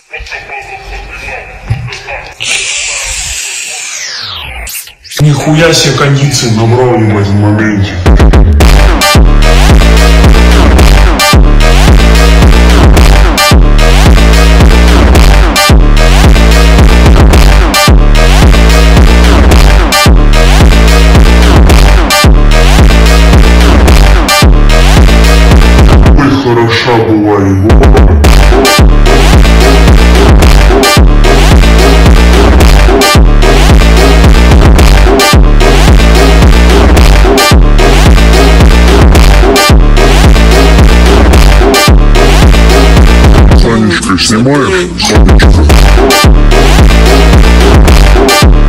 Нихуя себе кондиции набрал, ебать, в моменте. Ой, хороша была его. Санечка, снимаешь? Санечка.